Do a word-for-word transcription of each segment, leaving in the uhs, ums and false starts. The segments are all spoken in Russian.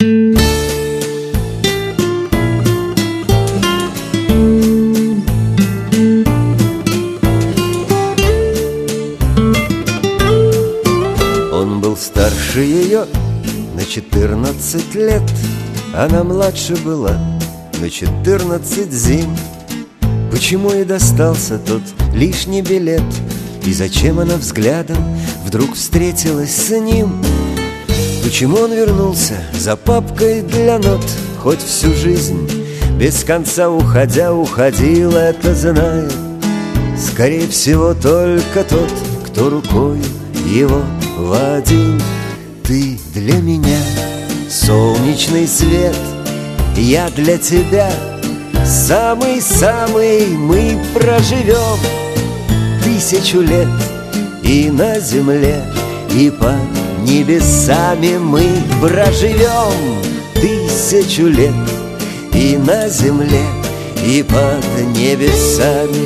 Он был старше ее на четырнадцать лет, она младше была на четырнадцать зим. Почему и достался тот лишний билет? И зачем она взглядом вдруг встретилась с ним? Почему он вернулся за папкой для нот? Хоть всю жизнь без конца уходя уходил, это знает скорее всего только тот, кто рукой его водил. Ты для меня солнечный свет, я для тебя самый-самый. Мы проживем тысячу лет и на земле, и под небесами. Мы проживем тысячу лет и на земле, и под небесами.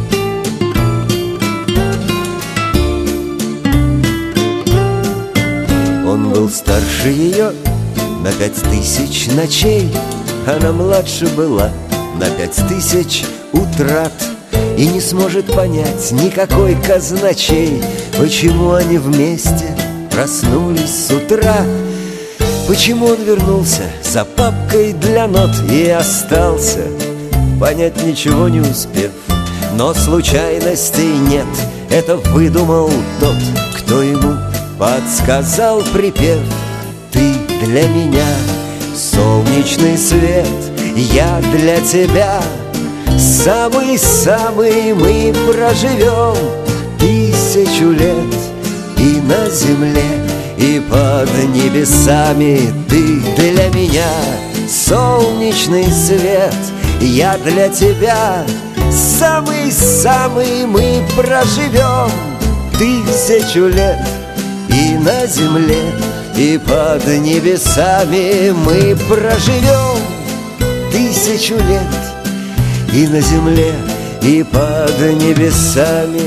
Он был старше ее на пять тысяч ночей, она младше была на пять тысяч утрат. И не сможет понять никакой казначей, почему они вместе проснулись с утра. Почему он вернулся за папкой для нот и остался, понять ничего не успев. Но случайностей нет, это выдумал тот, кто ему подсказал припев. Ты для меня солнечный свет, я для тебя самый-самый. Мы проживем тысячу лет и на земле, и под небесами. Ты для меня солнечный свет, я для тебя самый-самый. Мы проживем тысячу лет и на земле, и под небесами. Мы проживем тысячу лет и на земле, и под небесами.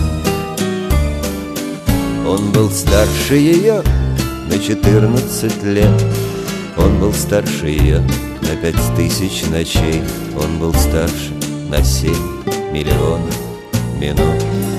Он был старше ее на четырнадцать лет, он был старше ее на пять тысяч ночей, он был старше на семь миллионов минут.